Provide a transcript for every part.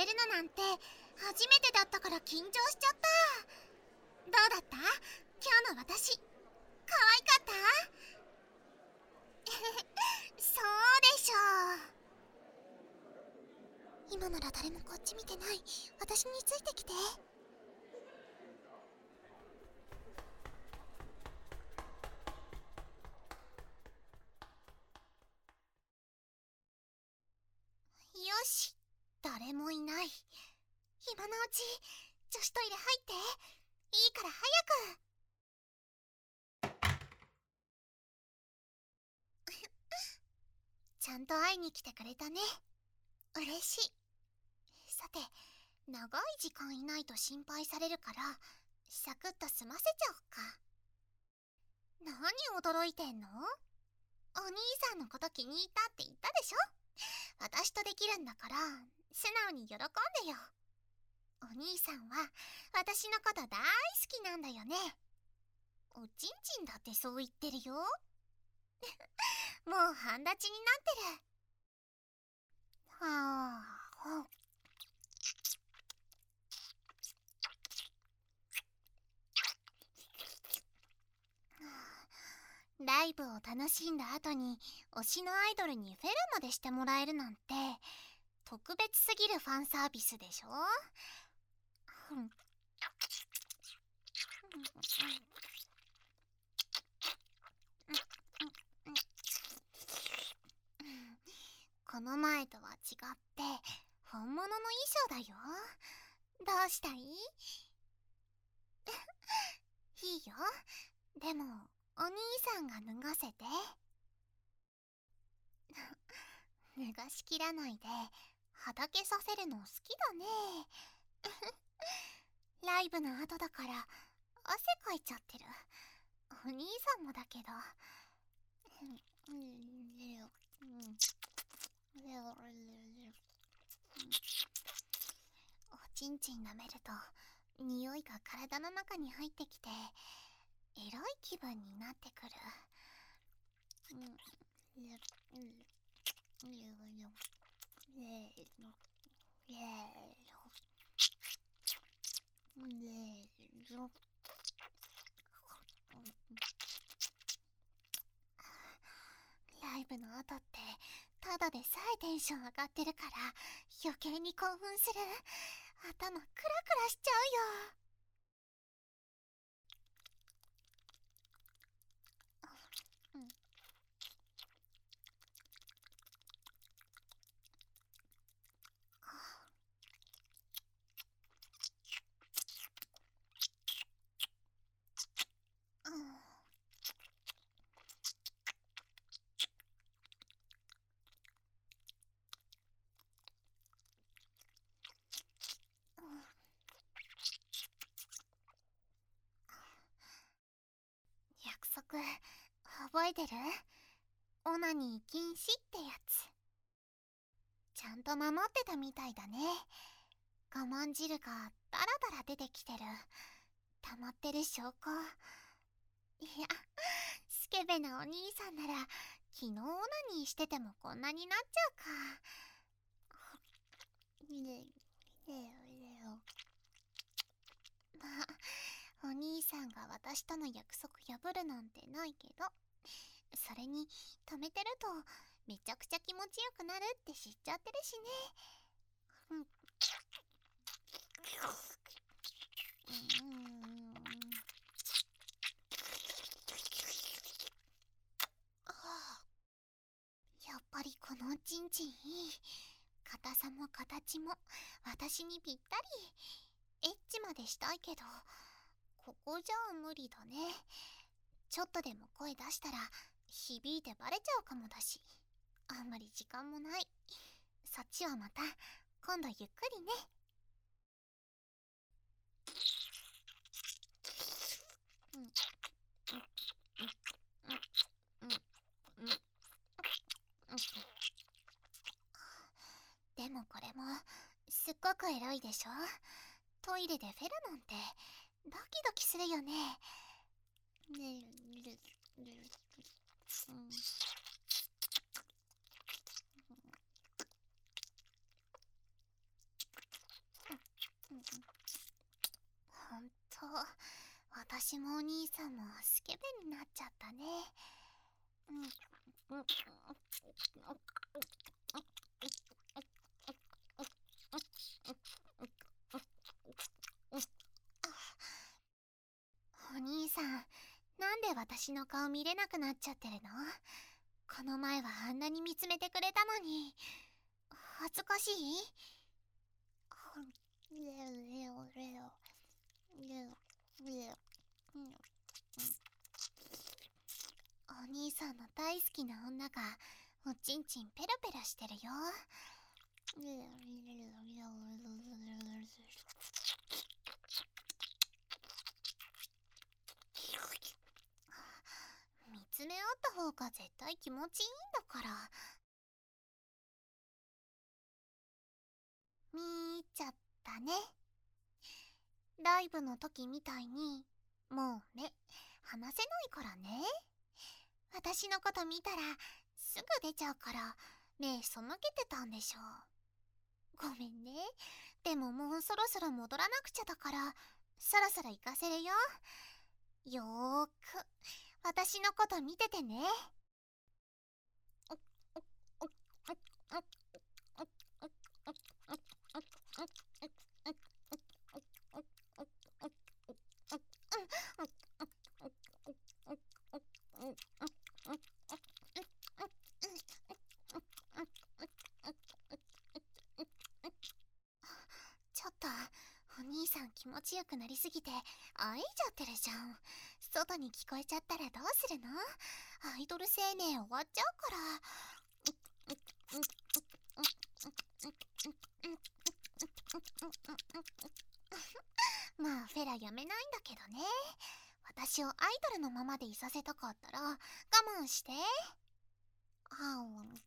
るのなんて初めてだったから緊張しちゃった。どうだった？今日の私、可愛かった？そうでしょう。今なら誰もこっち見てない。私についてきて。よし、誰もいない。今のうち女子トイレ入って。いいから早く。ちゃんと会いに来てくれたね。嬉しい。さて、長い時間いないと心配されるからサクッと済ませちゃおっか。何驚いてんの？お兄さんのこと気に入ったって言ったでしょ。私とできるんだから素直に喜んでよ。お兄さんは私のこと大好きなんだよね。おちんちんだってそう言ってるよ。もう半立ちになってる。はあ。ライブを楽しんだ後に推しのアイドルにフェラまでしてもらえるなんて特別すぎるファンサービスでしょ。この前とは違って本物の衣装だよ。どうしたい？いいよ。でもお兄さんが脱がせて。脱がしきらないではだけさせるの好きだね。ライブの後だから汗かいちゃってる。お兄さんもだけど。おちんちん舐めると匂いが体の中に入ってきてエロい気分になってくる。ライブの後ってただでさえテンション上がってるから余計に興奮する。頭クラクラしちゃうよ。約束覚えてる？オナニー禁止ってやつ。ちゃんと守ってたみたいだね。我慢汁がダラダラ出てきてる。溜まってる証拠。いや、スケベなお兄さんなら昨日オナニーしててもこんなになっちゃうか。まあ、お兄さんが私との約束破るなんてないけど、それに止めてるとめちゃくちゃ気持ちよくなるって知っちゃってるしね。やっぱりこのおちんちんいい。硬さも形も私にぴったり。エッチまでしたいけどここじゃ無理だね。ちょっとでも声出したら響いてバレちゃうかもだし、あんまり時間もない。そっちはまた今度ゆっくりね。でもこれもすっごくエロいでしょ。トイレでフェラなんてドキドキするよね。 私もお兄さんもスケベになっちゃったね。お兄さん、なんで私の顔見れなくなっちゃってるの？この前はあんなに見つめてくれたのに。恥ずかしい？お兄さんの大好きな女がおちんちんペロペロしてるよ。見つめ合った方が絶対気持ちいいんだから。見ちゃったね。ライブの時みたいにもう目離せないからね。私のこと見たらすぐ出ちゃうから目背けてたんでしょう。ごめんね。でももうそろそろ戻らなくちゃだからそろそろ行かせるよ。よーく私のこと見ててね。ちょっとお兄さん気持ちよくなりすぎてあいちゃってるじゃん。外に聞こえちゃったらどうするの？アイドル生命終わっちゃうから。まあフェラやめないんだけどね。私をアイドルのままでいさせたかったら我慢して。あ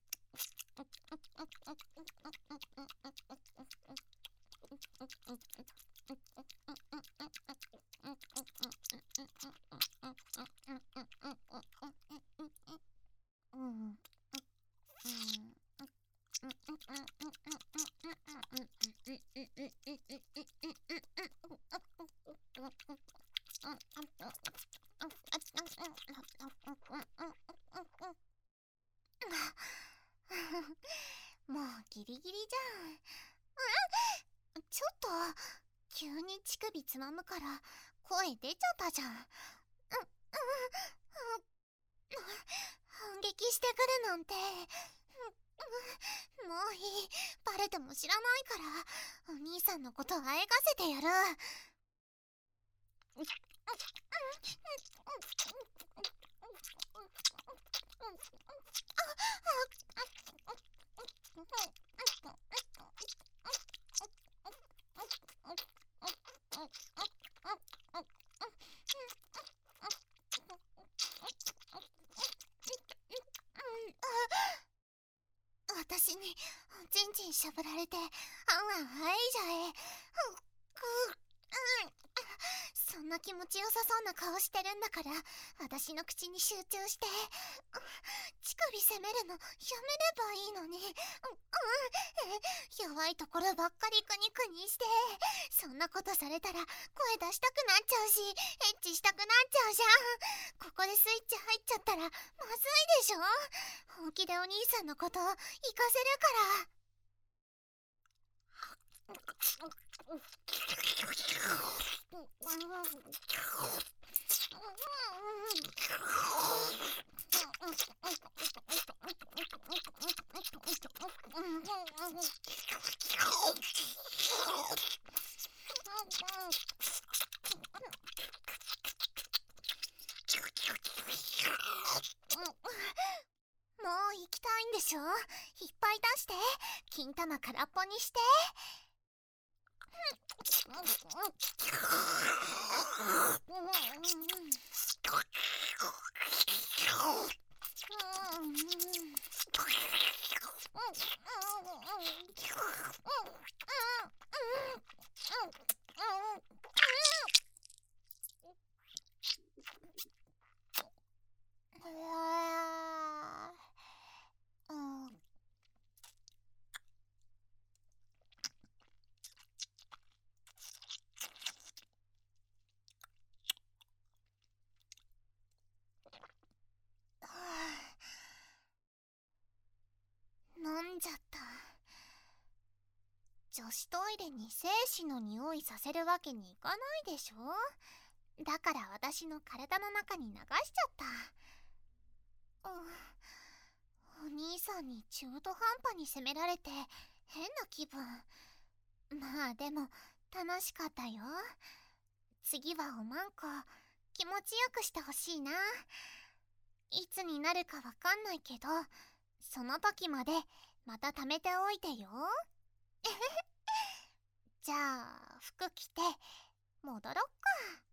もうギリギリじゃん。ちょっと急に乳首つまむから声出ちゃったじゃん。反撃してくるなんて。もういい。バレても知らないからお兄さんのことあえがせてやる。私にちんちんしゃぶられてあんあんあいじゃえ。そんな気持ちよさそうな顔してるんだから私の口に集中して。乳首責めるのやめればいいのに。弱いところばっかりクニクニして。そんなことされたら声出したくなっちゃうしエッチしたくなっちゃうじゃん。ここでスイッチ入っちゃったらまずいでしょ。本気でお兄さんのこと行かせるから。もう行きたいんでしょ？いっぱい出して。金玉空っぽにして。 女子トイレに精子の匂いさせるわけにいかないでしょ。だから私の体の中に流しちゃった。お兄さんに中途半端に責められて変な気分。まあでも楽しかったよ。次はおまんこ気持ちよくしてほしいな。いつになるかわかんないけど、その時までまた貯めておいてよ。じゃあ服着て戻ろっか。